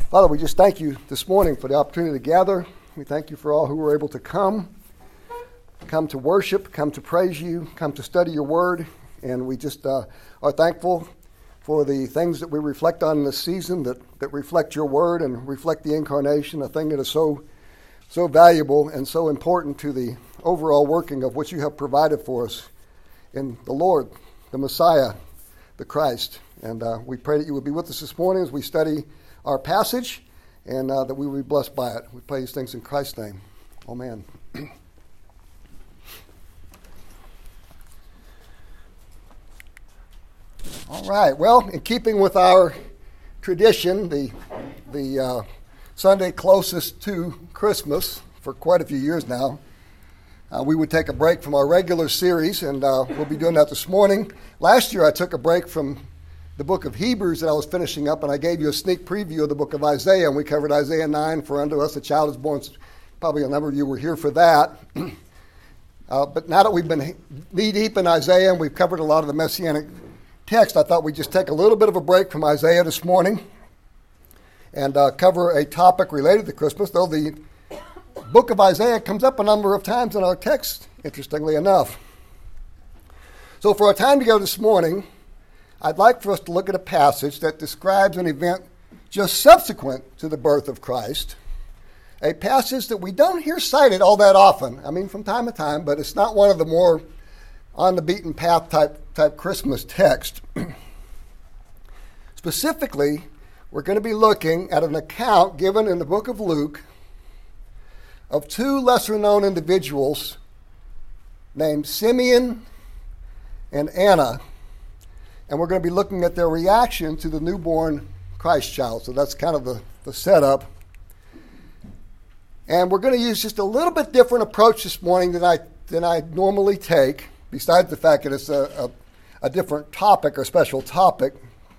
Father, we just thank you this morning for the opportunity to gather. We thank you for all who were able to come to worship, come to praise you, come to study your word. And we just are thankful for the things that we reflect on in this season that reflect your word and reflect the incarnation, a thing that is so valuable and so important to the overall working of what you have provided for us in the Lord, the Messiah, the Christ. And we pray that you would be with us this morning as we study our passage, and that we will be blessed by it. We pray these things in Christ's name. Amen. All right. Well, in keeping with our tradition, the Sunday closest to Christmas for quite a few years now, we would take a break from our regular series, and we'll be doing that this morning. Last year, I took a break from the book of Hebrews that I was finishing up, and I gave you a sneak preview of the book of Isaiah, and we covered Isaiah 9, for unto us a child is born. Probably a number of you were here for that. But now that we've been knee-deep in Isaiah and we've covered a lot of the Messianic text, I thought we'd just take a little bit of a break from Isaiah this morning and cover a topic related to Christmas, though the book of Isaiah comes up a number of times in our text, interestingly enough. So for our time together this morning, I'd like for us to look at a passage that describes an event just subsequent to the birth of Christ, a passage that we don't hear cited all that often. I mean, from time to time, but it's not one of the more on the beaten path type Christmas text. Specifically, we're going to be looking at an account given in the book of Luke of two lesser-known individuals named Simeon and Anna. And we're going to be looking at their reaction to the newborn Christ child. So that's kind of the setup. And we're going to use just a little bit different approach this morning than I normally take, besides the fact that it's a different topic or special topic.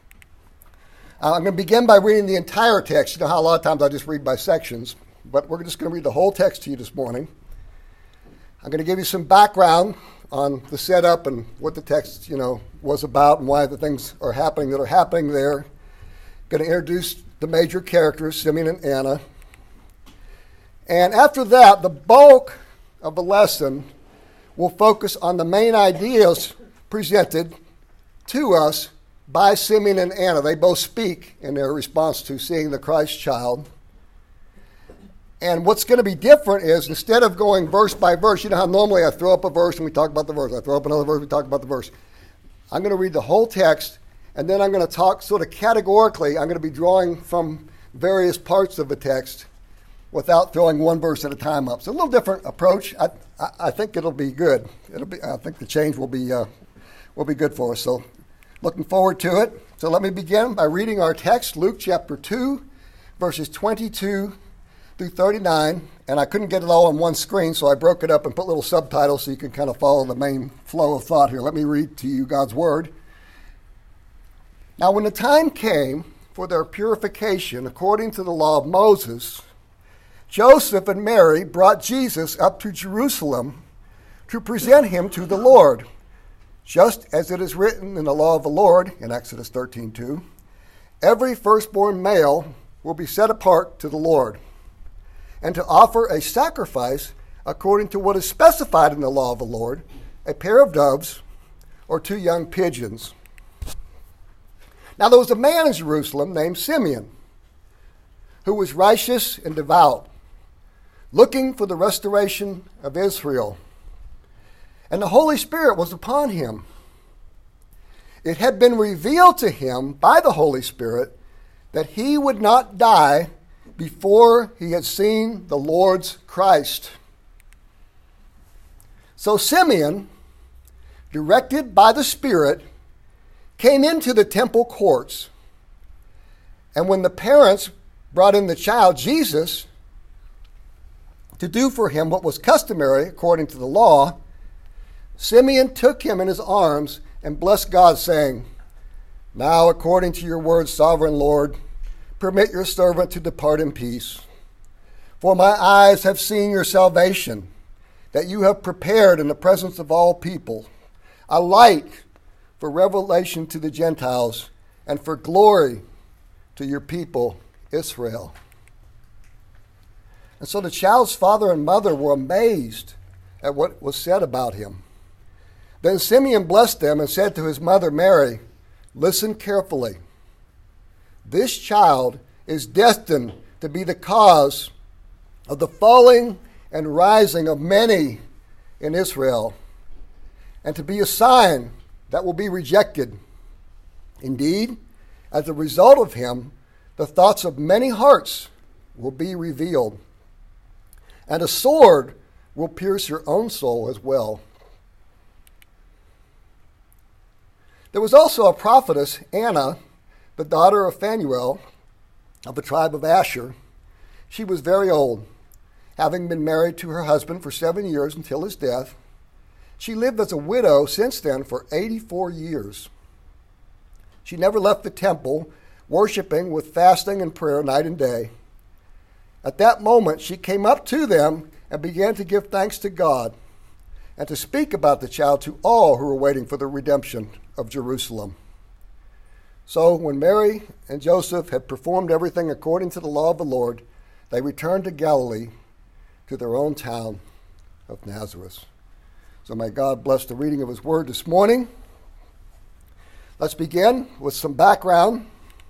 I'm going to begin by reading the entire text. You know how a lot of times I just read by sections, but we're just going to read the whole text to you this morning. I'm going to give you some background on the setup and what the text, was about and why the things are happening that are happening there. Going to introduce the major characters, Simeon and Anna. And after that, the bulk of the lesson will focus on the main ideas presented to us by Simeon and Anna. They both speak in their response to seeing the Christ child. And what's going to be different is, instead of going verse by verse, you know how normally I throw up a verse and we talk about the verse. I throw up another verse, we talk about the verse. I'm going to read the whole text, and then I'm going to talk sort of categorically. I'm going to be drawing from various parts of the text without throwing one verse at a time up. So a little different approach. I think it'll be good. I think the change will be good for us. So looking forward to it. So let me begin by reading our text, Luke chapter 2, verses 22 through 39, and I couldn't get it all on one screen, so I broke it up and put little subtitles so you can kind of follow the main flow of thought here. Let me read to you God's word. Now, when the time came for their purification according to the law of Moses, Joseph and Mary brought Jesus up to Jerusalem to present him to the Lord, just as it is written in the law of the Lord in Exodus 13:2, every firstborn male will be set apart to the Lord, and to offer a sacrifice according to what is specified in the law of the Lord, a pair of doves or two young pigeons. Now there was a man in Jerusalem named Simeon, who was righteous and devout, looking for the restoration of Israel. And the Holy Spirit was upon him. It had been revealed to him by the Holy Spirit that he would not die before he had seen the Lord's Christ. So Simeon, directed by the Spirit, came into the temple courts. And when the parents brought in the child Jesus to do for him what was customary according to the law, Simeon took him in his arms and blessed God, saying, "Now, according to your word, sovereign Lord, permit your servant to depart in peace. For my eyes have seen your salvation, that you have prepared in the presence of all people, a light for revelation to the Gentiles and for glory to your people, Israel. And so the child's father and mother were amazed at what was said about him. Then Simeon blessed them and said to his mother Mary, "Listen carefully. This child is destined to be the cause of the falling and rising of many in Israel, and to be a sign that will be rejected. Indeed, as a result of him, the thoughts of many hearts will be revealed, and a sword will pierce your own soul as well." There was also a prophetess, Anna, the daughter of Phanuel of the tribe of Asher. She was very old, having been married to her husband for 7 years until his death. She lived as a widow since then for 84 years. She never left the temple, worshiping with fasting and prayer night and day. At that moment, she came up to them and began to give thanks to God and to speak about the child to all who were waiting for the redemption of Jerusalem. So when Mary and Joseph had performed everything according to the law of the Lord, they returned to Galilee, to their own town of Nazareth. So may God bless the reading of his word this morning. Let's begin with some background.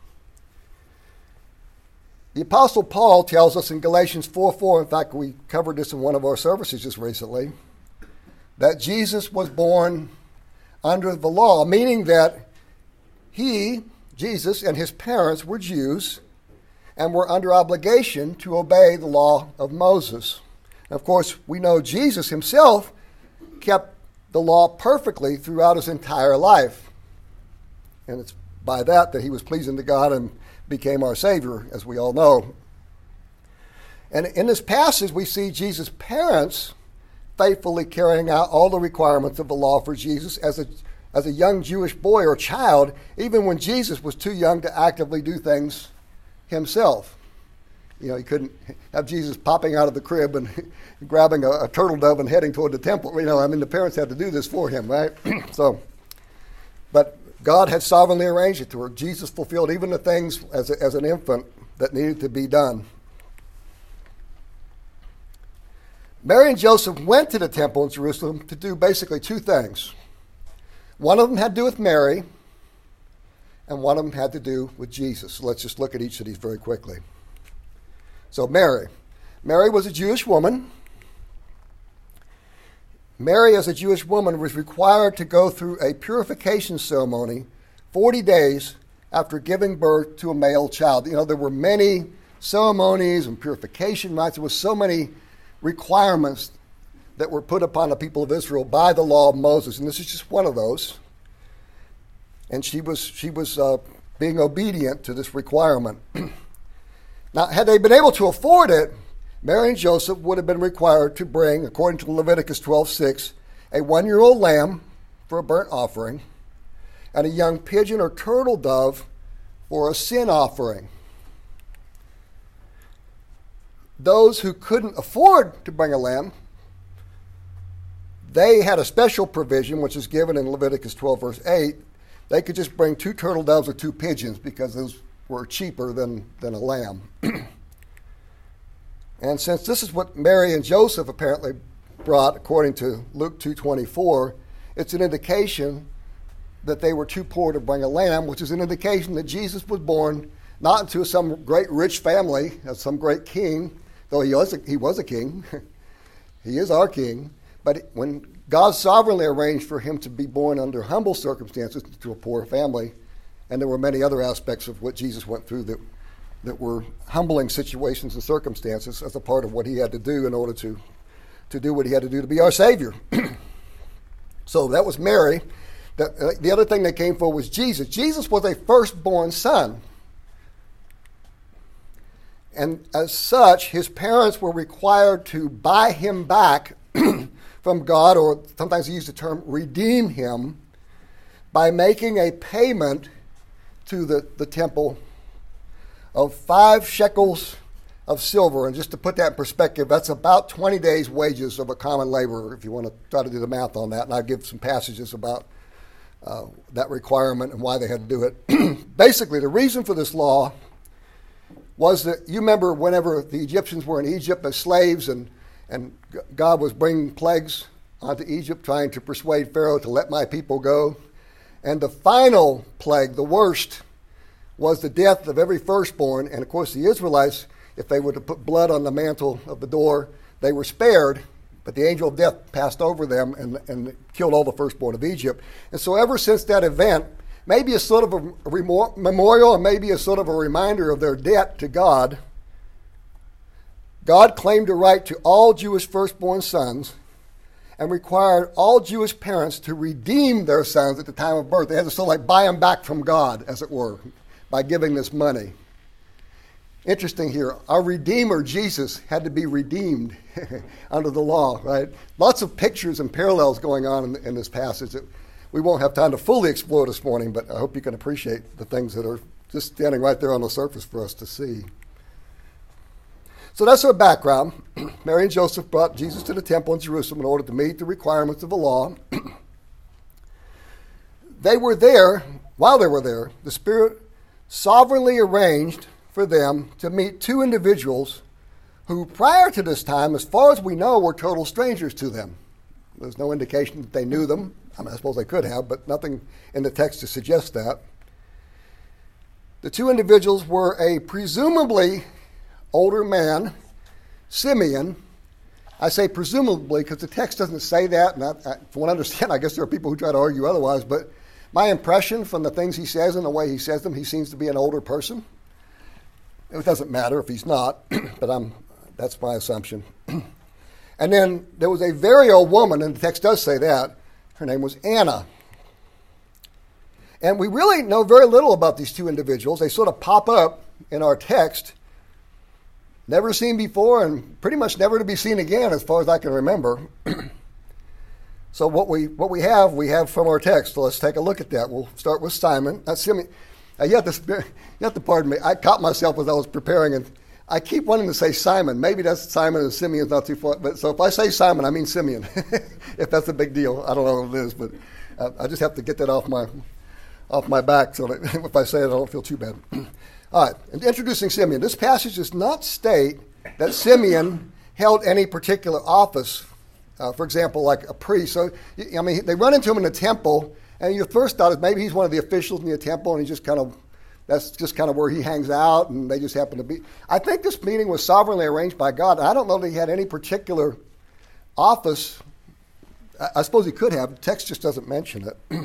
The Apostle Paul tells us in Galatians 4:4, in fact, we covered this in one of our services just recently, that Jesus was born under the law, meaning that he, Jesus, and his parents were Jews and were under obligation to obey the law of Moses. And of course, we know Jesus himself kept the law perfectly throughout his entire life. And it's by that he was pleasing to God and became our Savior, as we all know. And in this passage, we see Jesus' parents faithfully carrying out all the requirements of the law for Jesus as a young Jewish boy or child, even when Jesus was too young to actively do things himself. You know, he couldn't have Jesus popping out of the crib and grabbing a turtle dove and heading toward the temple. You know, I mean, the parents had to do this for him, right? But God had sovereignly arranged it to where Jesus fulfilled even the things as an infant that needed to be done. Mary and Joseph went to the temple in Jerusalem to do basically two things. One of them had to do with Mary, and one of them had to do with Jesus. So let's just look at each of these very quickly. So Mary was a Jewish woman. Mary, as a Jewish woman, was required to go through a purification ceremony 40 days after giving birth to a male child. You know, there were many ceremonies and purification rites. There were so many requirements that were put upon the people of Israel by the law of Moses, and this is just one of those. And she was being obedient to this requirement. Now, had they been able to afford it, Mary and Joseph would have been required to bring, according to Leviticus 12:6, a 1-year-old lamb for a burnt offering and a young pigeon or turtle dove for a sin offering. Those who couldn't afford to bring a lamb, they had a special provision, which is given in Leviticus 12, verse 8. They could just bring 2 turtle doves or 2 pigeons because those were cheaper than a lamb. And since this is what Mary and Joseph apparently brought, according to Luke 2:24, it's an indication that they were too poor to bring a lamb, which is an indication that Jesus was born not into some great rich family, as some great king, though he was a king. He is our king. But when God sovereignly arranged for him to be born under humble circumstances to a poor family, and there were many other aspects of what Jesus went through that were humbling situations and circumstances as a part of what he had to do in order to do what he had to do to be our Savior. So that was Mary. The other thing they came for was Jesus. Jesus was a firstborn son. And as such, his parents were required to buy him back from God, or sometimes they use the term redeem him, by making a payment to the temple of 5 shekels of silver. And just to put that in perspective, that's about 20 days' wages of a common laborer, if you want to try to do the math on that. And I'll give some passages about that requirement and why they had to do it. Basically, the reason for this law was that, you remember whenever the Egyptians were in Egypt as slaves and God was bringing plagues onto Egypt, trying to persuade Pharaoh to let my people go. And the final plague, the worst, was the death of every firstborn. And of course, the Israelites, if they were to put blood on the mantle of the door, they were spared, but the angel of death passed over them and killed all the firstborn of Egypt. And so ever since that event, maybe a sort of a memorial and maybe a sort of a reminder of their debt to God, God claimed a right to all Jewish firstborn sons and required all Jewish parents to redeem their sons at the time of birth. They had to sort of like buy them back from God, as it were, by giving this money. Interesting here, our Redeemer, Jesus, had to be redeemed under the law, right? Lots of pictures and parallels going on in this passage that we won't have time to fully explore this morning, but I hope you can appreciate the things that are just standing right there on the surface for us to see. So that's our background. Mary and Joseph brought Jesus to the temple in Jerusalem in order to meet the requirements of the law. They were there, while they were there, the Spirit sovereignly arranged for them to meet two individuals who, prior to this time, as far as we know, were total strangers to them. There's no indication that they knew them. I mean, I suppose they could have, but nothing in the text to suggest that. The two individuals were a presumably older man, Simeon. I say presumably because the text doesn't say that, and from what I understand, I guess there are people who try to argue otherwise, but my impression from the things he says and the way he says them, he seems to be an older person. It doesn't matter if he's not, but that's my assumption. And then there was a very old woman, and the text does say that. Her name was Anna. And we really know very little about these two individuals. They sort of pop up in our text, never seen before and pretty much never to be seen again as far as I can remember. So what we have from our text. So let's take a look at that. We'll start with Simon. Simeon. You have to pardon me. I caught myself as I was preparing, and I keep wanting to say Simon. Maybe that's Simon and Simeon's not too far. But so if I say Simon, I mean Simeon. If that's a big deal, I don't know what it is, but I just have to get that off my back so that if I say it, I don't feel too bad. All right, and introducing Simeon. This passage does not state that Simeon held any particular office, for example, like a priest. So, I mean, they run into him in the temple, and your first thought is maybe he's one of the officials in the temple, and that's just kind of where he hangs out, and they just happen to be. I think this meeting was sovereignly arranged by God. I don't know that he had any particular office. I suppose he could have. The text just doesn't mention it.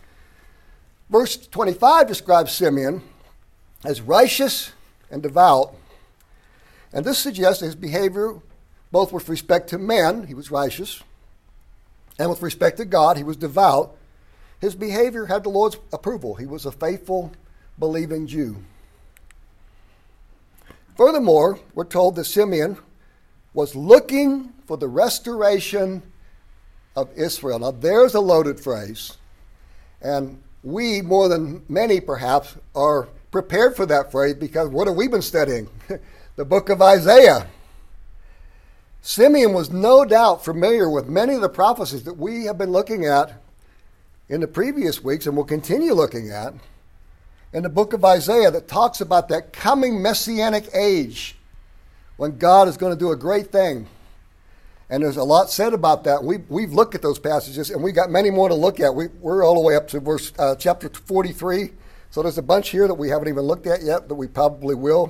Verse 25 describes Simeon as righteous and devout. And this suggests his behavior, both with respect to men, he was righteous, and with respect to God, he was devout. His behavior had the Lord's approval. He was a faithful, believing Jew. Furthermore, we're told that Simeon was looking for the restoration of Israel. Now, there's a loaded phrase, and we, more than many perhaps, are prepared for that phrase because what have we been studying? The book of Isaiah. Simeon was no doubt familiar with many of the prophecies that we have been looking at in the previous weeks and will continue looking at in the book of Isaiah that talks about that coming messianic age when God is going to do a great thing. And there's a lot said about that. We've looked at those passages, and we got many more to look at. We're all the way up to chapter 43. So there's a bunch here that we haven't even looked at yet that we probably will.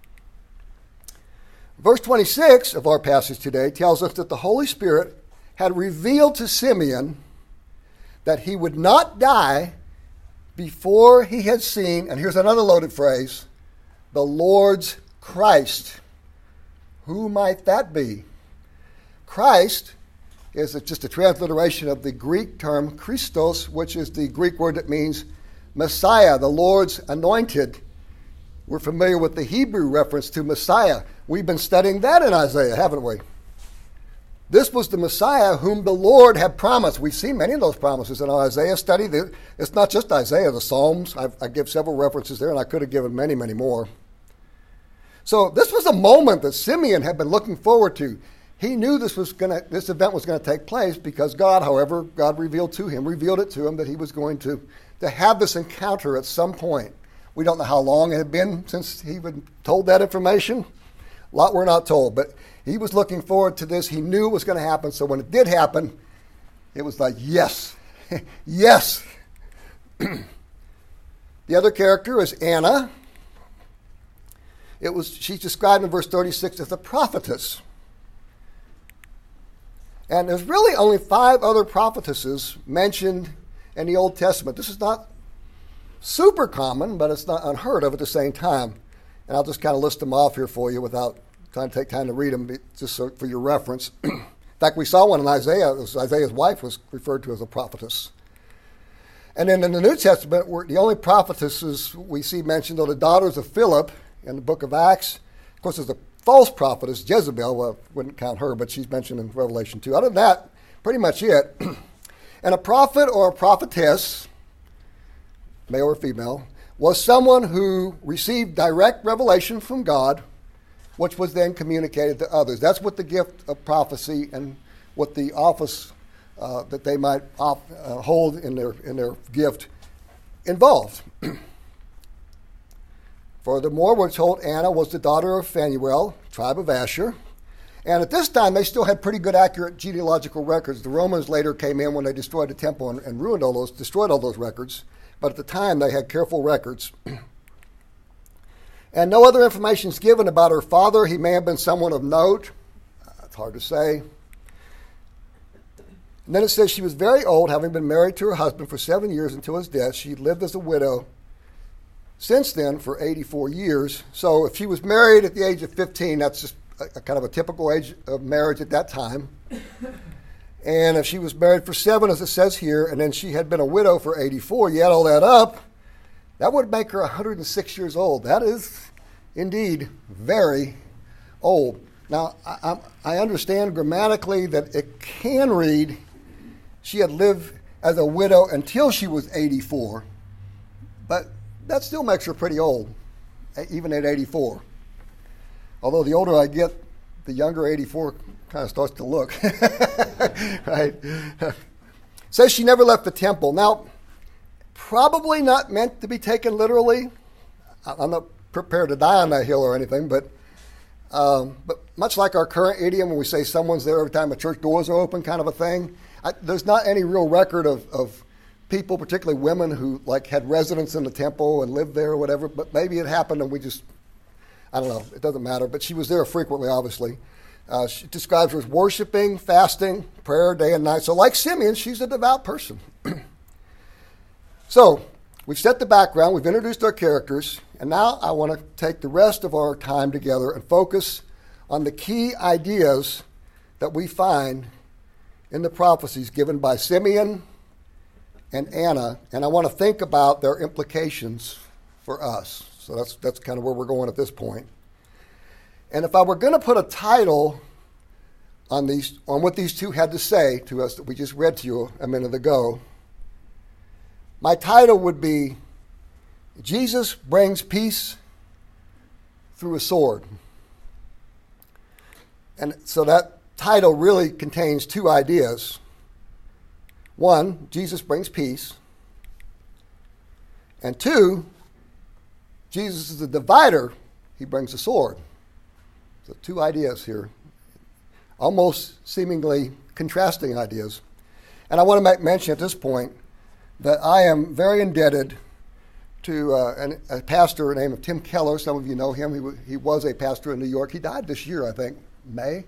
Verse 26 of our passage today tells us that the Holy Spirit had revealed to Simeon that he would not die before he had seen, and here's another loaded phrase, the Lord's Christ. Who might that be? Christ is just a transliteration of the Greek term Christos, which is the Greek word that means Messiah, the Lord's anointed. We're familiar with the Hebrew reference to Messiah. We've been studying that in Isaiah, haven't we? This was the Messiah whom the Lord had promised. We've seen many of those promises in our Isaiah study. It's not just Isaiah, the Psalms. I give several references there, and I could have given many, many more. So this was a moment that Simeon had been looking forward to. He knew this event was going to take place because God revealed it to him that he was going to have this encounter at some point We don't know how long it had been since he been told that information. A lot we're not told, but he was looking forward to this. He knew it was going to happen, so when it did happen, it was like, yes, yes. The other character is Anna. She's described in verse 36 as a prophetess. And there's really only 5 other prophetesses mentioned in the Old Testament. This is not super common, but it's not unheard of at the same time. And I'll just kind of list them off here for you without trying to take time to read them, just for your reference. In fact, we saw one in Isaiah. Isaiah's wife was referred to as a prophetess. And then in the New Testament, the only prophetesses we see mentioned are the daughters of Philip in the book of Acts. Of course, there's a false prophetess, Jezebel. Well, I wouldn't count her, but she's mentioned in Revelation 2. Other than that, pretty much it. And a prophet or a prophetess, male or female, was someone who received direct revelation from God, which was then communicated to others. That's what the gift of prophecy and what the office that they might hold in their gift involved. Furthermore, we're told Anna was the daughter of Phanuel, tribe of Asher. And at this time, they still had pretty good, accurate genealogical records. The Romans later came in when they destroyed the temple and destroyed all those records. But at the time, they had careful records. And no other information is given about her father. He may have been someone of note. It's hard to say. And then it says she was very old, having been married to her husband for 7 years until his death. She lived as a widow since then for 84 years. So if she was married at the age of 15, that's just a kind of a typical age of marriage at that time. And if she was married for 7, as it says here, and then she had been a widow for 84, you add all that up, that would make her 106 years old. That is indeed very old. Now, I understand grammatically that it can read she had lived as a widow until she was 84, but that still makes her pretty old, even at 84. Although the older I get, the younger 84 kind of starts to look. Right? Says she never left the temple. Now, probably not meant to be taken literally. I'm not prepared to die on that hill or anything, but much like our current idiom when we say someone's there every time the church doors are open kind of a thing, there's not any real record of people, particularly women, who like had residence in the temple and lived there or whatever, but maybe it happened and we just, I don't know, it doesn't matter, but she was there frequently, obviously. She describes her as worshiping, fasting, prayer day and night. So like Simeon, she's a devout person. So we've set the background, we've introduced our characters, and now I want to take the rest of our time together and focus on the key ideas that we find in the prophecies given by Simeon and Anna, and I want to think about their implications for us. So that's kind of where we're going at this point. And if I were going to put a title on what these two had to say to us that we just read to you a minute ago, my title would be Jesus Brings Peace Through a Sword. And so that title really contains 2 ideas. One, Jesus brings peace. And 2, Jesus is the divider. He brings a sword. So 2 ideas here, almost seemingly contrasting ideas. And I want to make mention at this point that I am very indebted to a pastor named Tim Keller. Some of you know him. He was a pastor in New York. He died this year, I think, May.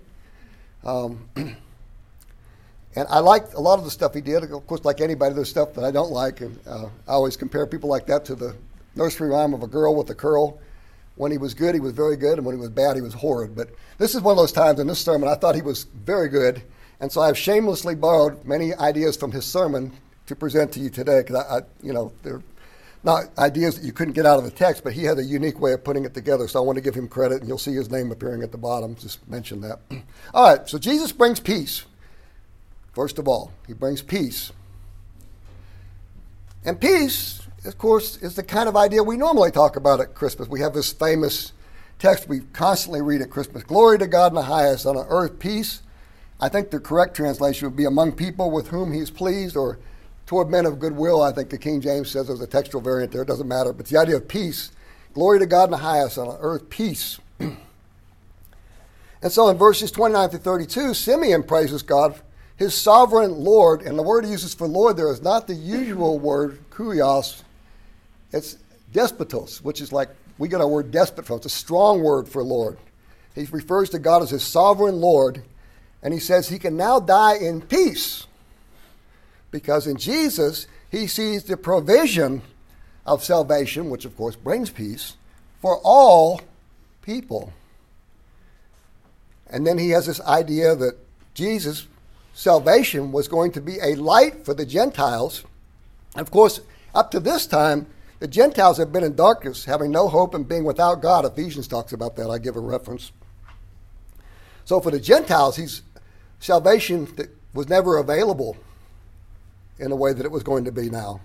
And I liked a lot of the stuff he did. Of course, like anybody, there's stuff that I don't like. And I always compare people like that to the nursery rhyme of a girl with a curl. When he was good, he was very good. And when he was bad, he was horrid. But this is one of those times in this sermon I thought he was very good. And so I've shamelessly borrowed many ideas from his sermon to present to you today. Because, they're not ideas that you couldn't get out of the text, but he had a unique way of putting it together. So I want to give him credit. And you'll see his name appearing at the bottom. Just mention that. All right, so Jesus brings peace. First of all, he brings peace. And peace, of course, is the kind of idea we normally talk about at Christmas. We have this famous text we constantly read at Christmas. Glory to God in the highest, on earth peace. I think the correct translation would be among people with whom he's pleased, or toward men of goodwill, I think the King James says. There's a textual variant there. It doesn't matter. But the idea of peace, glory to God in the highest, on earth peace. And so in verses 29 to 32, Simeon praises God, his sovereign Lord. And the word he uses for Lord there is not the usual word, kurios. It's despotos, which is like we get our word despot from. It's a strong word for Lord. He refers to God as his sovereign Lord. And he says he can now die in peace. Because in Jesus, he sees the provision of salvation, which of course brings peace, for all people. And then he has this idea that Jesus' salvation was going to be a light for the Gentiles. And of course, up to this time, the Gentiles have been in darkness, having no hope and being without God. Ephesians talks about that. I give a reference. So for the Gentiles, salvation that was never available in the way that it was going to be now.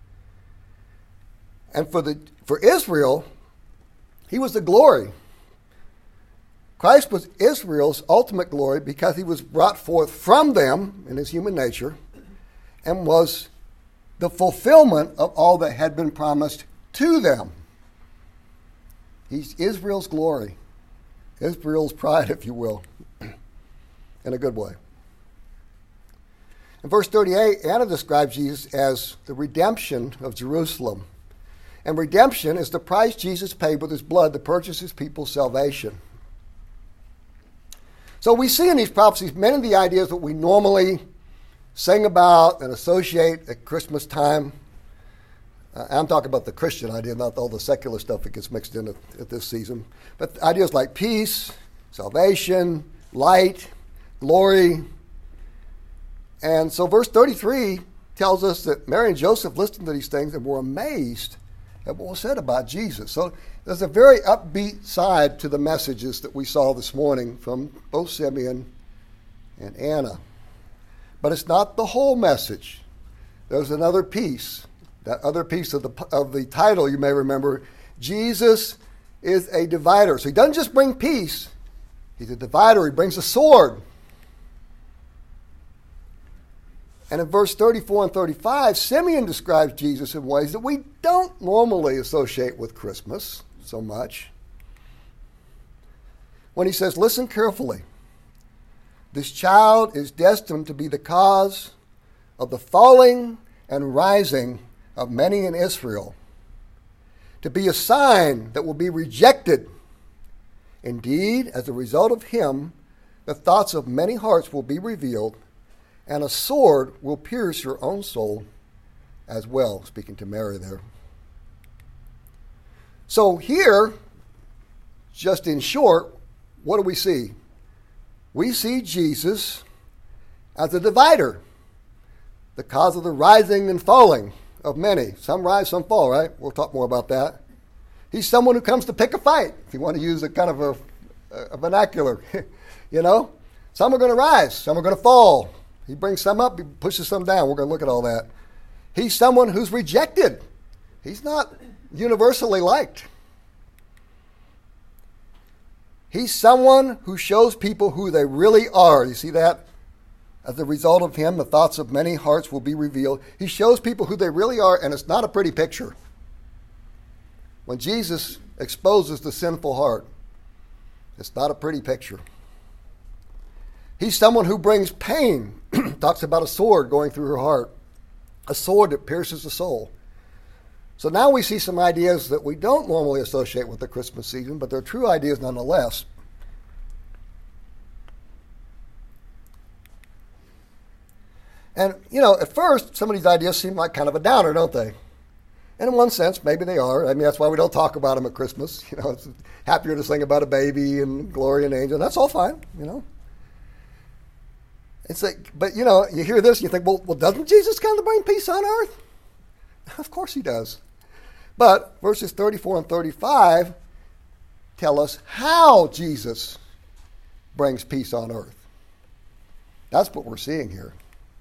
And for Israel, he was the glory. Christ was Israel's ultimate glory because he was brought forth from them in his human nature and was the fulfillment of all that had been promised to them. He's Israel's glory, Israel's pride, if you will, in a good way. In verse 38, Anna describes Jesus as the redemption of Jerusalem. And redemption is the price Jesus paid with his blood to purchase his people's salvation. So we see in these prophecies many of the ideas that we normally sing about and associate at Christmas time. I'm talking about the Christian idea, not all the secular stuff that gets mixed in at this season. But ideas like peace, salvation, light, glory. And so verse 33 tells us that Mary and Joseph listened to these things and were amazed at what was said about Jesus. So there's a very upbeat side to the messages that we saw this morning from both Simeon and Anna. But it's not the whole message. There's another piece. That other piece of the title, you may remember, Jesus is a divider. So he doesn't just bring peace. He's a divider. He brings a sword. And in verse 34 and 35, Simeon describes Jesus in ways that we don't normally associate with Christmas so much. When he says, listen carefully. This child is destined to be the cause of the falling and rising of many in Israel, to be a sign that will be rejected. Indeed, as a result of him, the thoughts of many hearts will be revealed, and a sword will pierce your own soul as well, speaking to Mary there. So here, just in short, what do we see? We see Jesus as a divider, the cause of the rising and falling of many. Some rise, some fall, right? We'll talk more about that. He's someone who comes to pick a fight, if you want to use a kind of a vernacular. You know? Some are going to rise, some are going to fall. He brings some up, he pushes some down. We're going to look at all that. He's someone who's rejected. He's not universally liked. He's someone who shows people who they really are. You see that? As a result of him, the thoughts of many hearts will be revealed. He shows people who they really are, and it's not a pretty picture. When Jesus exposes the sinful heart, it's not a pretty picture. He's someone who brings pain. Talks about a sword going through her heart. A sword that pierces the soul. So now we see some ideas that we don't normally associate with the Christmas season, but they're true ideas nonetheless. And, at first, some of these ideas seem like kind of a downer, don't they? And in one sense, maybe they are. I mean, that's why we don't talk about them at Christmas. It's happier to sing about a baby and glory and angel. That's all fine, It's like, but, you hear this and you think, well, doesn't Jesus come to bring peace on earth? Of course he does. But verses 34 and 35 tell us how Jesus brings peace on earth. That's what we're seeing here.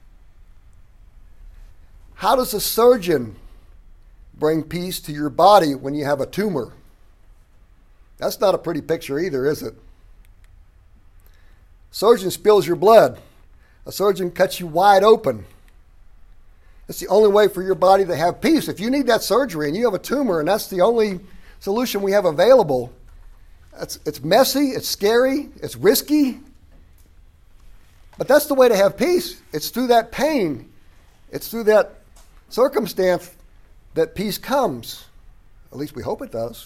How does a surgeon bring peace to your body when you have a tumor? That's not a pretty picture either, is it? Surgeon spills your blood. A surgeon cuts you wide open. It's the only way for your body to have peace. If you need that surgery and you have a tumor and that's the only solution we have available, it's messy, it's scary, it's risky. But that's the way to have peace. It's through that pain. It's through that circumstance that peace comes. At least we hope it does.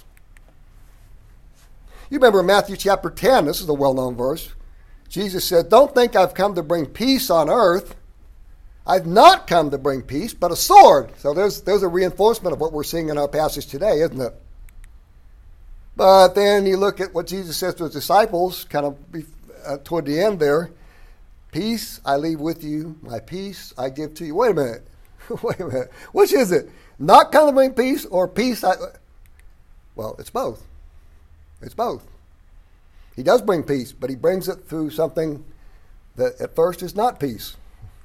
You remember in Matthew chapter 10, this is a well-known verse. Jesus said, "Don't think I've come to bring peace on earth. I've not come to bring peace, but a sword." So there's a reinforcement of what we're seeing in our passage today, isn't it? But then you look at what Jesus says to his disciples, kind of toward the end there. "Peace I leave with you, my peace I give to you." Wait a minute. Wait a minute. Which is it? Not come to bring peace or peace? Well, it's both. It's both. He does bring peace, but he brings it through something that at first is not peace.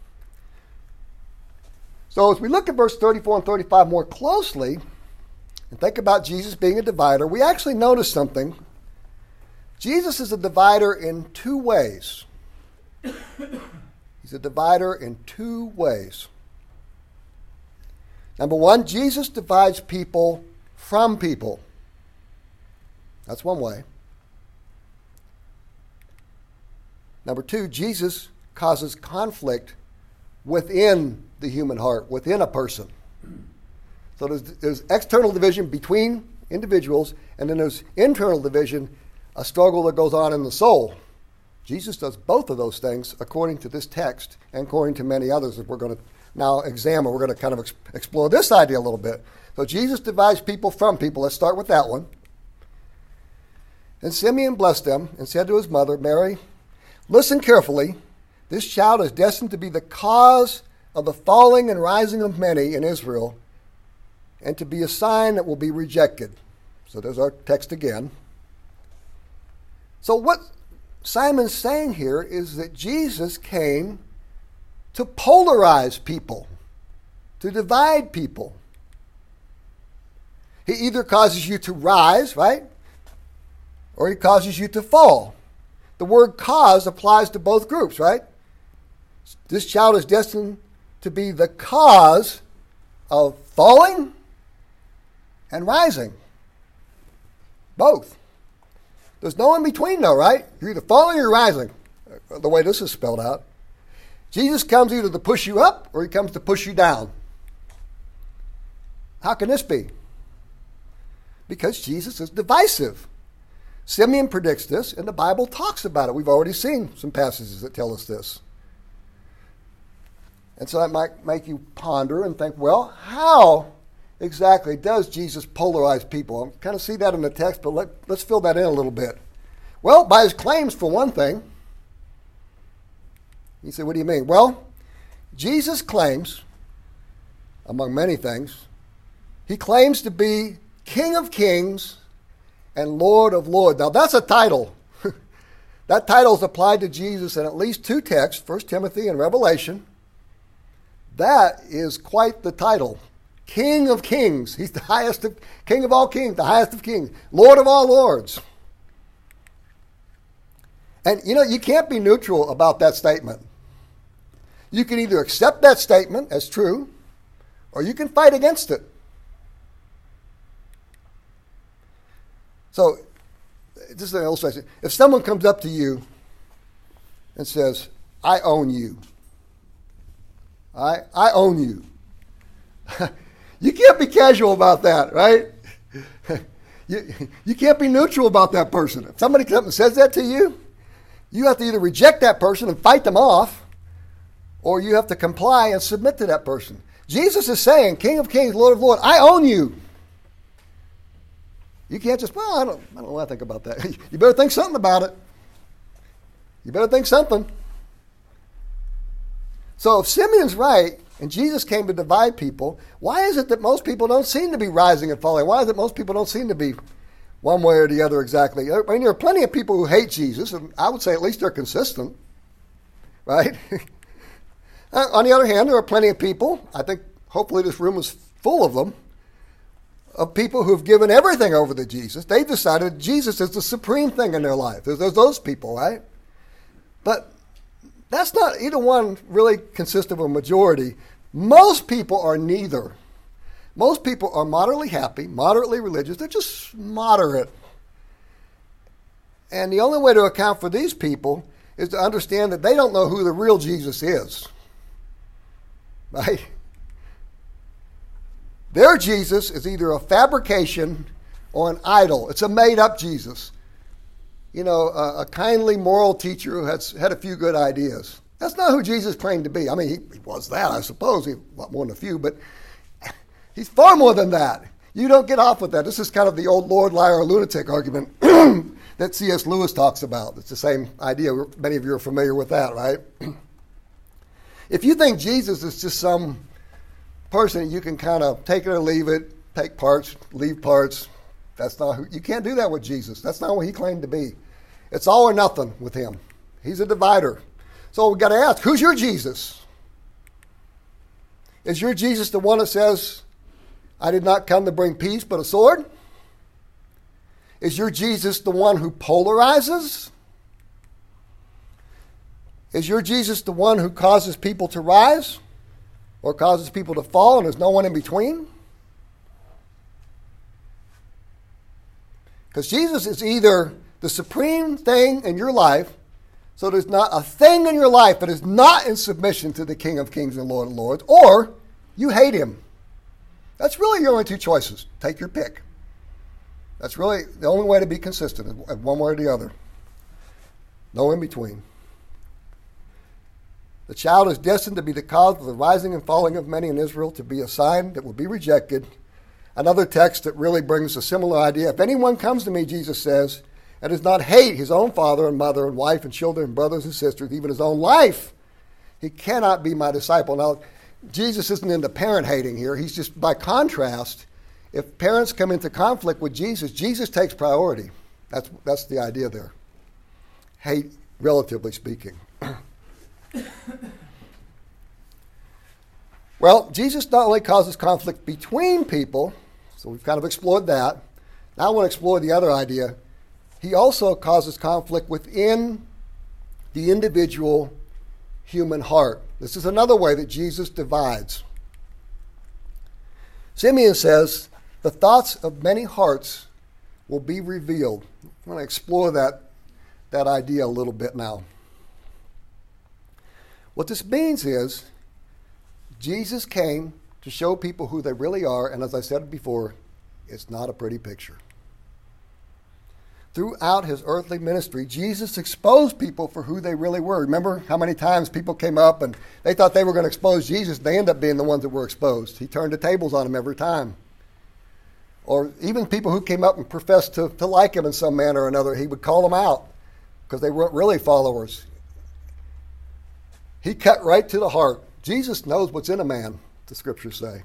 So as we look at verse 34 and 35 more closely and think about Jesus being a divider, we actually notice something. Jesus is a divider in two ways. He's a divider in two ways. Number one, Jesus divides people from people. That's one way. Number two, Jesus causes conflict within the human heart, within a person. So there's external division between individuals, and then there's internal division, a struggle that goes on in the soul. Jesus does both of those things according to this text and according to many others that we're going to now examine. We're going to kind of explore this idea a little bit. So Jesus divides people from people. Let's start with that one. And Simeon blessed them and said to his mother, Mary, "Listen carefully. This child is destined to be the cause of the falling and rising of many in Israel, and to be a sign that will be rejected." So there's our text again. So what Simon's saying here is that Jesus came to polarize people, to divide people. He either causes you to rise, right? Or he causes you to fall. The word cause applies to both groups, right? This child is destined to be the cause of falling and rising. Both. There's no in between though, right? You're either falling or you're rising, the way this is spelled out. Jesus comes either to push you up or he comes to push you down. How can this be? Because Jesus is divisive. Simeon predicts this, and the Bible talks about it. We've already seen some passages that tell us this. And so that might make you ponder and think, well, how exactly does Jesus polarize people? I kind of see that in the text, but let's fill that in a little bit. Well, by his claims, for one thing. You say, what do you mean? Well, Jesus claims, among many things, he claims to be King of Kings and Lord of Lords. Now, that's a title. That title is applied to Jesus in at least two texts, 1 Timothy and Revelation. That is quite the title. King of Kings. He's the highest of, King of all kings, the highest of kings. Lord of all lords. And, you can't be neutral about that statement. You can either accept that statement as true, or you can fight against it. So, this is an illustration. If someone comes up to you and says, I own you. I own you. You can't be casual about that, right? You can't be neutral about that person. If somebody comes up and says that to you, you have to either reject that person and fight them off, or you have to comply and submit to that person. Jesus is saying, King of Kings, Lord of Lords, I own you. You can't just, well, I don't know what I think about that. You better think something about it. You better think something. So if Simeon's right, and Jesus came to divide people, why is it that most people don't seem to be rising and falling? Why is it most people don't seem to be one way or the other exactly? I mean, there are plenty of people who hate Jesus, and I would say at least they're consistent, right? On the other hand, there are plenty of people, I think hopefully this room is full of them, of people who've given everything over to Jesus. They've decided Jesus is the supreme thing in their life. There's those people, right? But that's not, either one really consists of a majority. Most people are neither. Most people are moderately happy, moderately religious. They're just moderate. And the only way to account for these people is to understand that they don't know who the real Jesus is. Right? Their Jesus is either a fabrication or an idol. It's a made-up Jesus. You know, a kindly moral teacher who had a few good ideas. That's not who Jesus claimed to be. I mean, he was that, I suppose. He a lot more than a few, but he's far more than that. You don't get off with that. This is kind of the old Lord, liar, lunatic argument that C.S. Lewis talks about. It's the same idea. Many of you are familiar with that, right? If you think Jesus is just some person that you can kind of take it or leave it, take parts, leave parts, that's not who. You can't do that with Jesus. That's not what he claimed to be. It's all or nothing with him. He's a divider. So we've got to ask, who's your Jesus? Is your Jesus the one that says, I did not come to bring peace but a sword? Is your Jesus the one who polarizes? Is your Jesus the one who causes people to rise or causes people to fall and there's no one in between? Because Jesus is either the supreme thing in your life, so there's not a thing in your life that is not in submission to the King of Kings and Lord of Lords, or you hate him. That's really your only two choices. Take your pick. That's really the only way to be consistent, one way or the other. No in between. The child is destined to be the cause of the rising and falling of many in Israel, to be a sign that will be rejected. Another text that really brings a similar idea. If anyone comes to me, Jesus says, and does not hate his own father and mother and wife and children and brothers and sisters, even his own life, he cannot be my disciple. Now, Jesus isn't into parent hating here. He's just, by contrast, if parents come into conflict with Jesus, Jesus takes priority. That's the idea there. Hate, relatively speaking. Well, Jesus not only causes conflict between people, so we've kind of explored that. Now I want to explore the other idea. He also causes conflict within the individual human heart. This is another way that Jesus divides. Simeon says, the thoughts of many hearts will be revealed. I want to explore that idea a little bit now. What this means is, Jesus came to show people who they really are, and as I said before, it's not a pretty picture. Throughout his earthly ministry, Jesus exposed people for who they really were. Remember how many times people came up and they thought they were going to expose Jesus. They ended up being the ones that were exposed. He turned the tables on them every time. Or even people who came up and professed to like him in some manner or another, he would call them out because they weren't really followers. He cut right to the heart. Jesus knows what's in a man, the scriptures say.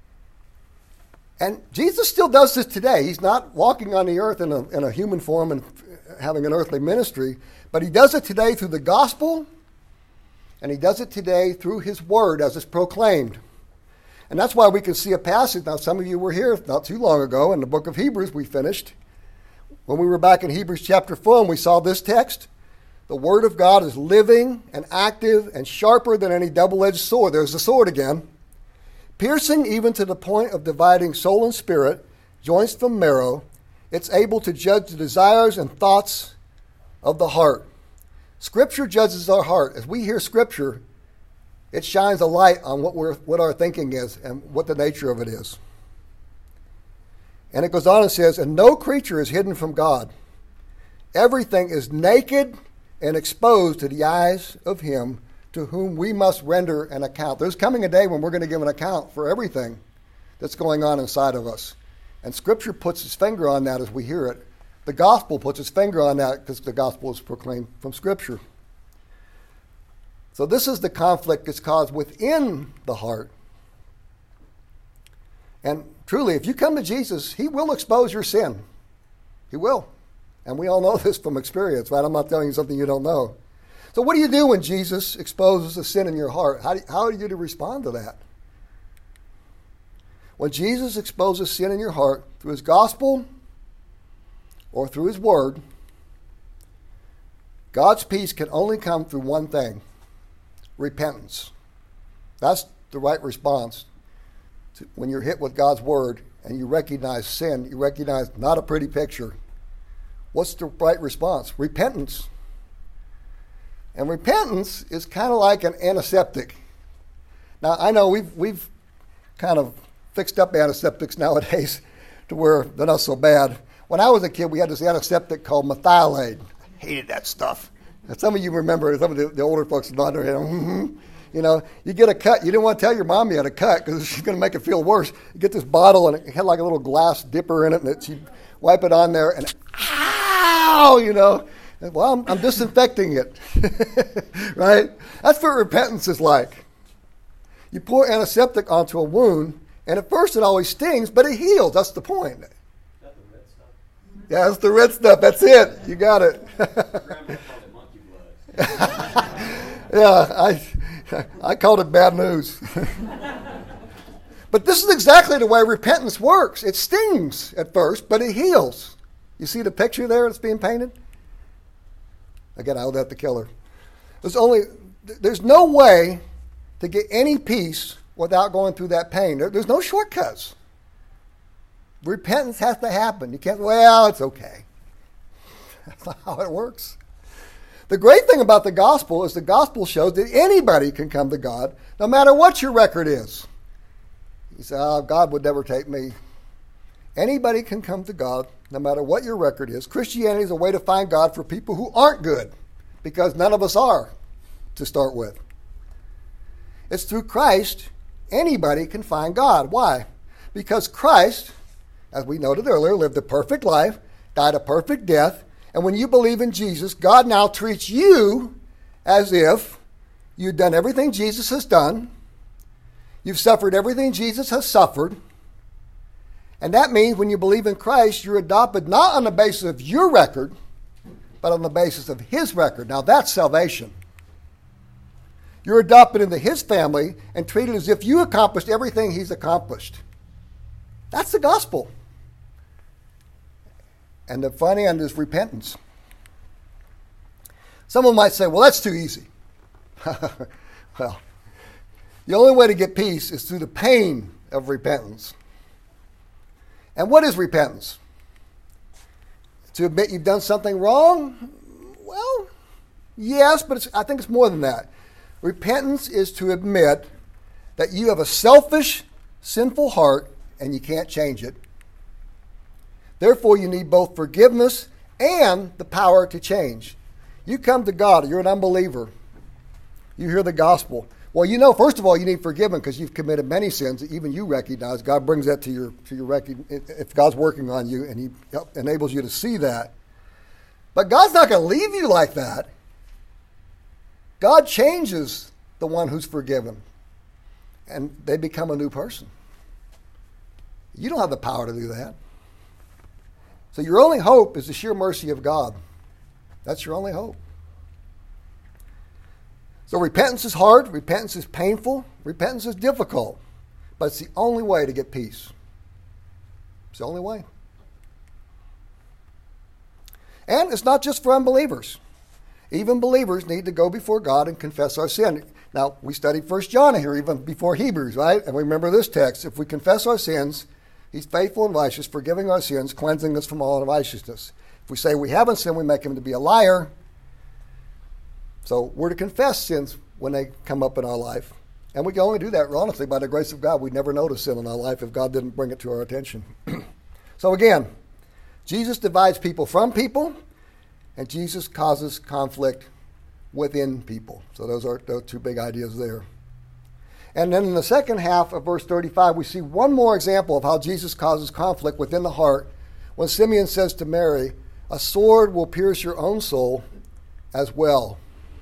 And Jesus still does this today. He's not walking on the earth in a human form and having an earthly ministry, but he does it today through the gospel, and he does it today through his word as it's proclaimed. And that's why we can see a passage. Now, some of you were here not too long ago in the book of Hebrews we finished. When we were back in Hebrews chapter 4, and we saw this text. The word of God is living and active and sharper than any double-edged sword. There's the sword again. Piercing even to the point of dividing soul and spirit, joints from marrow. It's able to judge the desires and thoughts of the heart. Scripture judges our heart. As we hear Scripture, it shines a light on what our thinking is and what the nature of it is. And it goes on and says, and no creature is hidden from God. Everything is naked and exposed to the eyes of him to whom we must render an account. There's coming a day when we're going to give an account for everything that's going on inside of us. And Scripture puts its finger on that as we hear it. The gospel puts its finger on that because the gospel is proclaimed from Scripture. So this is the conflict that's caused within the heart. And truly, if you come to Jesus, he will expose your sin. He will. And we all know this from experience, right? I'm not telling you something you don't know. So what do you do when Jesus exposes a sin in your heart? How are you to respond to that? When Jesus exposes sin in your heart through his gospel or through his word, God's peace can only come through one thing: repentance. That's the right response when you're hit with God's word and you recognize sin, you recognize not a pretty picture? What's the right response? Repentance. And repentance is kind of like an antiseptic. Now, I know we've kind of fixed up antiseptics nowadays to where they're not so bad. When I was a kid, we had this antiseptic called methylate. I hated that stuff. And some of you remember, some of the older folks nod their head. You know, you get a cut. You didn't want to tell your mom you had a cut because she's going to make it feel worse. You get this bottle, and it had like a little glass dipper in it, and she'd wipe it on there, and ow, you know. Well, I'm disinfecting it, right? That's what repentance is like. You pour antiseptic onto a wound, and at first it always stings, but it heals. That's the point. Is that the red stuff? Yeah, that's the red stuff. That's it. You got it. Grandma called it monkey blood. Yeah, I called it bad news. But this is exactly the way repentance works. It stings at first, but it heals. You see the picture there that's being painted? Again, I would have to kill her. There's no way to get any peace without going through that pain. There's no shortcuts. Repentance has to happen. You can't, well, it's okay. That's not how it works. The great thing about the gospel is the gospel shows that anybody can come to God, no matter what your record is. You say, oh, God would never take me. Anybody can come to God, no matter what your record is. Christianity is a way to find God for people who aren't good, because none of us are, to start with. It's through Christ, anybody can find God. Why? Because Christ, as we noted earlier, lived a perfect life, died a perfect death, and when you believe in Jesus, God now treats you as if you've done everything Jesus has done, you've suffered everything Jesus has suffered, and that means when you believe in Christ, you're adopted not on the basis of your record, but on the basis of his record. Now that's salvation. You're adopted into his family and treated as if you accomplished everything he's accomplished. That's the gospel. And the front end is repentance. Someone might say, well, that's too easy. Well, the only way to get peace is through the pain of repentance. And what is repentance? To admit you've done something wrong? Well, yes, but I think it's more than that. Repentance is to admit that you have a selfish, sinful heart and you can't change it. Therefore, you need both forgiveness and the power to change. You come to God, you're an unbeliever. You hear the gospel. Well, you know, first of all, you need forgiveness because you've committed many sins that even you recognize. God brings that to your record if God's working on you and he enables you to see that. But God's not going to leave you like that. God changes the one who's forgiven, and they become a new person. You don't have the power to do that. So your only hope is the sheer mercy of God. That's your only hope. So repentance is hard, repentance is painful, repentance is difficult, but it's the only way to get peace. It's the only way. And it's not just for unbelievers. Even believers need to go before God and confess our sin. Now, we studied 1 John here even before Hebrews, right? And we remember this text. If we confess our sins, he's faithful and righteous, forgiving our sins, cleansing us from all unrighteousness. If we say we haven't sinned, we make him to be a liar. So we're to confess sins when they come up in our life. And we can only do that, honestly, by the grace of God. We'd never notice sin in our life if God didn't bring it to our attention. So again, Jesus divides people from people, and Jesus causes conflict within people. So those are those two big ideas there. And then in the second half of verse 35, we see one more example of how Jesus causes conflict within the heart when Simeon says to Mary, a sword will pierce your own soul as well.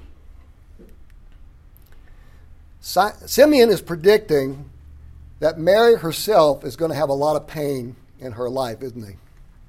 Simeon is predicting that Mary herself is going to have a lot of pain in her life, isn't he?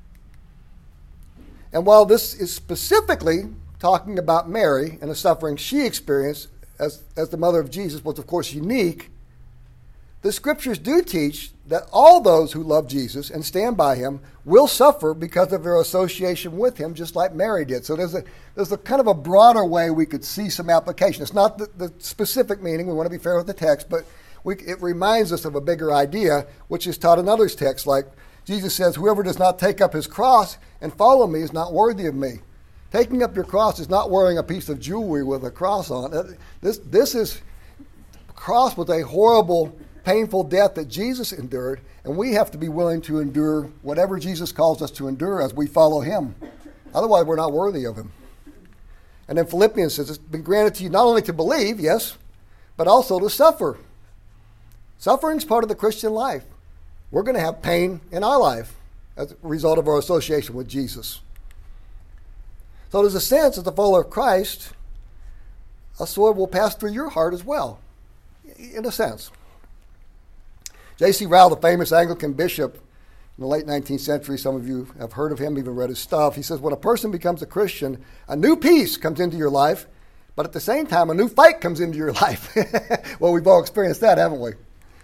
And while this is specifically talking about Mary and the suffering she experienced as the mother of Jesus was, of course, unique, the scriptures do teach that all those who love Jesus and stand by him will suffer because of their association with him, just like Mary did. So there's a kind of a broader way we could see some application. It's not the specific meaning. We want to be fair with the text, but it reminds us of a bigger idea, which is taught in others' texts, like Jesus says, whoever does not take up his cross and follow me is not worthy of me. Taking up your cross is not wearing a piece of jewelry with a cross on it. This cross was a horrible, painful death that Jesus endured, and we have to be willing to endure whatever Jesus calls us to endure as we follow him. Otherwise, we're not worthy of him. And then Philippians says it's been granted to you not only to believe, yes, but also to suffer. Suffering is part of the Christian life. We're going to have pain in our life as a result of our association with Jesus. So there's a sense, as a follower of Christ, a sword will pass through your heart as well, in a sense. J.C. Ryle, the famous Anglican bishop in the late 19th century, some of you have heard of him, even read his stuff. He says, when a person becomes a Christian, a new peace comes into your life, but at the same time, a new fight comes into your life. Well, we've all experienced that, haven't we?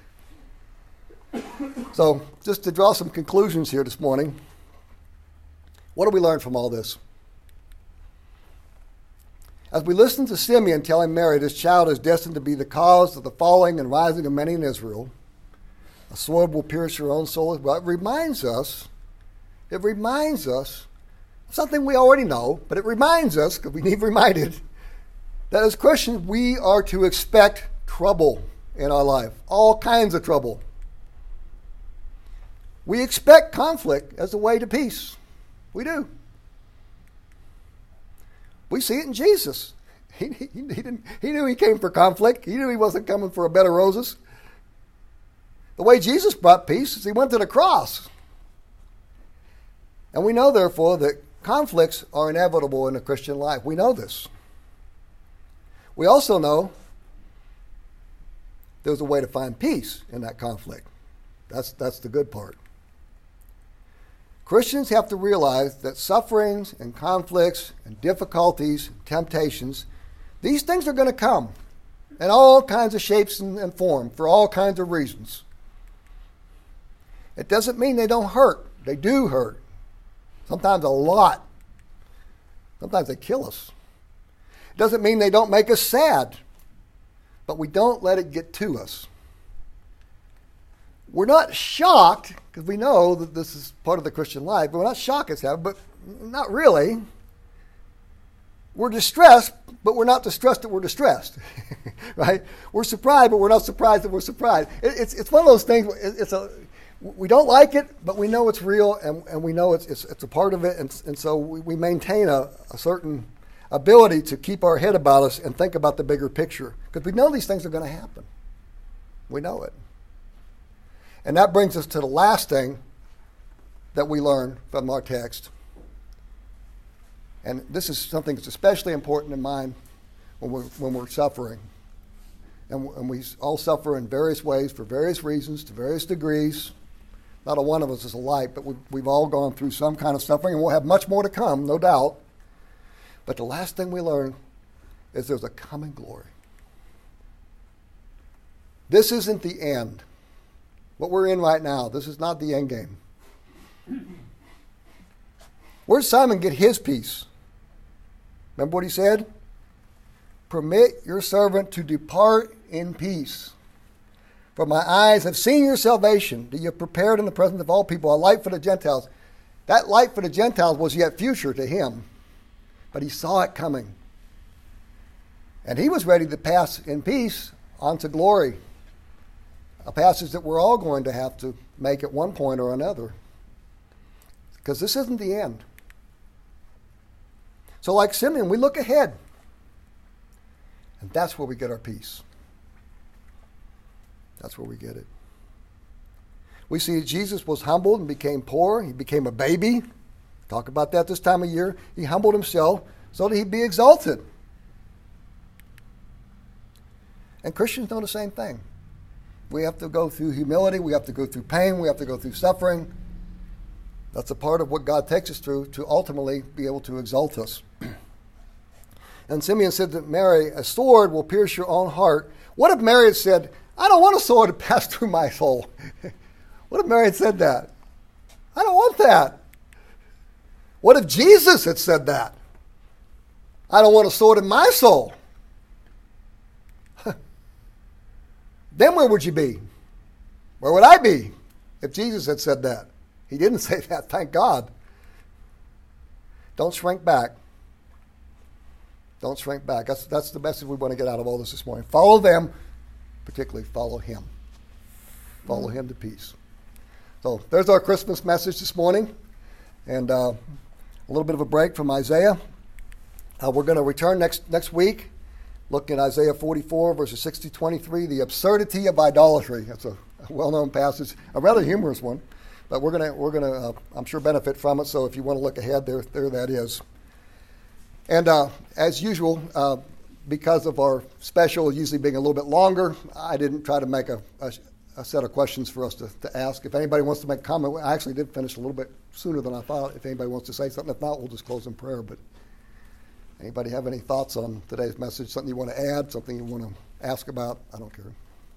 So, just to draw some conclusions here this morning, what do we learn from all this? As we listen to Simeon telling Mary this child is destined to be the cause of the falling and rising of many in Israel, a sword will pierce your own soul as well. It reminds us of something we already know, but it reminds us, because we need reminded, that as Christians we are to expect trouble in our life, all kinds of trouble. We expect conflict as a way to peace. We do. We see it in Jesus. He knew he came for conflict. He knew he wasn't coming for a bed of roses. The way Jesus brought peace is he went to the cross. And we know, therefore, that conflicts are inevitable in the Christian life. We know this. We also know there's a way to find peace in that conflict. That's the good part. Christians have to realize that sufferings and conflicts and difficulties, temptations, these things are going to come in all kinds of shapes and form for all kinds of reasons. It doesn't mean they don't hurt. They do hurt. Sometimes a lot. Sometimes they kill us. It doesn't mean they don't make us sad, but we don't let it get to us. We're not shocked, because we know that this is part of the Christian life, but we're not shocked it's happened, but not really. We're distressed, but we're not distressed that we're distressed, right? We're surprised, but we're not surprised that we're surprised. It's one of those things, we don't like it, but we know it's real, and we know it's a part of it, and so we maintain a certain ability to keep our head about us and think about the bigger picture, because we know these things are going to happen. We know it. And that brings us to the last thing that we learn from our text. And this is something that's especially important in mind when we're suffering. And we all suffer in various ways, for various reasons, to various degrees. Not a one of us is alike, but we've all gone through some kind of suffering, and we'll have much more to come, no doubt. But the last thing we learn is there's a coming glory. This isn't the end. What we're in right now, this is not the end game. Where did Simon get his peace? Remember what he said? Permit your servant to depart in peace. For my eyes have seen your salvation, that you have prepared in the presence of all people a light for the Gentiles. That light for the Gentiles was yet future to him, but he saw it coming. And he was ready to pass in peace on to glory. A passage that we're all going to have to make at one point or another. Because this isn't the end. So like Simeon, we look ahead. And that's where we get our peace. That's where we get it. We see Jesus was humbled and became poor. He became a baby. Talk about that this time of year. He humbled himself so that he'd be exalted. And Christians know the same thing. We have to go through humility. We have to go through pain. We have to go through suffering. That's a part of what God takes us through to ultimately be able to exalt us. And Simeon said to Mary, a sword will pierce your own heart. What if Mary had said, I don't want a sword to pass through my soul? What if Mary had said that? I don't want that. What if Jesus had said that? I don't want a sword in my soul. then where would you be? Where would I be if Jesus had said that? He didn't say that, thank God. Don't shrink back. Don't shrink back. That's the message we want to get out of all this morning. Follow them, particularly follow him. Follow him to peace. So there's our Christmas message this morning. And a little bit of a break from Isaiah. We're going to return next week, looking at Isaiah 44, verses 60 to 23, the absurdity of idolatry. That's a well-known passage, a rather humorous one, but we're gonna I'm sure benefit from it. So if you want to look ahead, there that is. And as usual, because of our special usually being a little bit longer, I didn't try to make a set of questions for us to ask. If anybody wants to make a comment, I actually did finish a little bit sooner than I thought. If anybody wants to say something, if not, we'll just close in prayer. But anybody have any thoughts on today's message? Something you want to add? Something you want to ask about? I don't care.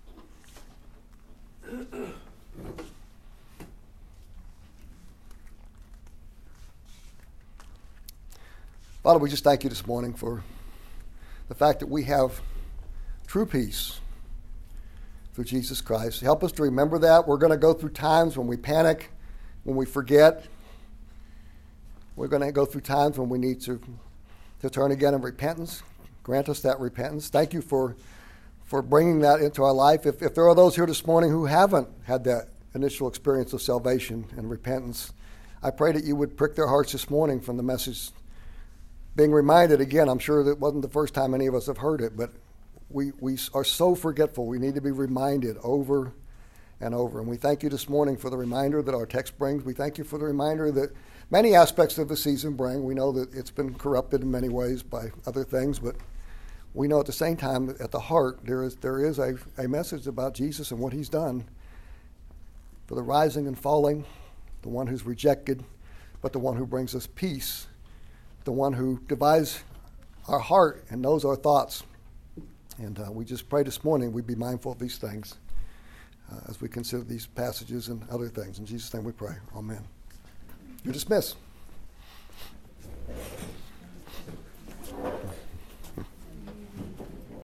Father, we just thank you this morning for the fact that we have true peace through Jesus Christ. Help us to remember that. We're going to go through times when we panic, when we forget. We're going to go through times when we need to turn again in repentance. Grant us that repentance. Thank you for bringing that into our life. If there are those here this morning who haven't had that initial experience of salvation and repentance, I pray that you would prick their hearts this morning from the message. Being reminded again, I'm sure that wasn't the first time any of us have heard it, but we are so forgetful. We need to be reminded over and over. And we thank you this morning for the reminder that our text brings. We thank you for the reminder that many aspects of the season bring. We know that it's been corrupted in many ways by other things, but we know at the same time that at the heart there is a message about Jesus and what he's done for the rising and falling, the one who's rejected, but the one who brings us peace, the one who divides our heart and knows our thoughts. And we just pray this morning we be mindful of these things as we consider these passages and other things. In Jesus' name we pray. Amen. You're dismissed.